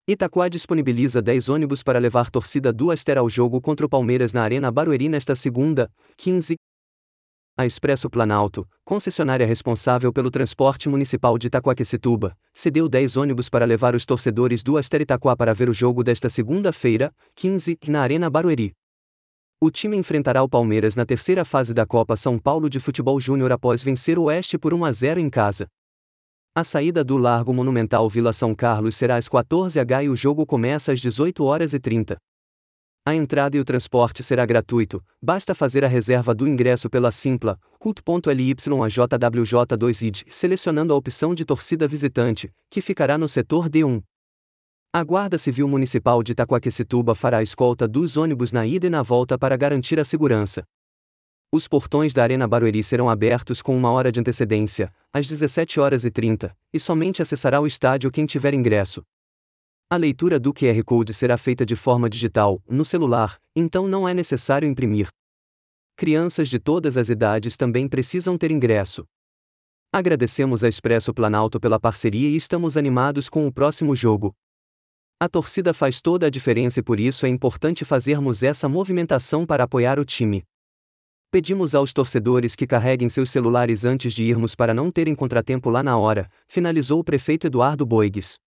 Itaquá disponibiliza 10 ônibus para levar torcida do Aster ao jogo contra o Palmeiras na Arena Barueri nesta segunda, 15. A Expresso Planalto, concessionária responsável pelo transporte municipal de Itaquaquecetuba, cedeu 10 ônibus para levar os torcedores do Aster Itaquá para ver o jogo desta segunda-feira, 15, na Arena Barueri. O time enfrentará o Palmeiras na terceira fase da Copa São Paulo de Futebol Júnior após vencer o Oeste por 1-0 em casa. A saída do Largo Monumental Vila São Carlos será às 14h e o jogo começa às 18h30. A entrada e o transporte será gratuito, basta fazer a reserva do ingresso pela Simpla, cult.lyajwj2id, selecionando a opção de torcida visitante, que ficará no setor D1. A Guarda Civil Municipal de Itaquaquecetuba fará a escolta dos ônibus na ida e na volta para garantir a segurança. Os portões da Arena Barueri serão abertos com 1 hora de antecedência, às 17h30, e somente acessará o estádio quem tiver ingresso. A leitura do QR Code será feita de forma digital, no celular, então não é necessário imprimir. Crianças de todas as idades também precisam ter ingresso. Agradecemos a Expresso Planalto pela parceria e estamos animados com o próximo jogo. A torcida faz toda a diferença e por isso é importante fazermos essa movimentação para apoiar o time. Pedimos aos torcedores que carreguem seus celulares antes de irmos para não terem contratempo lá na hora, finalizou o prefeito Eduardo Boigues.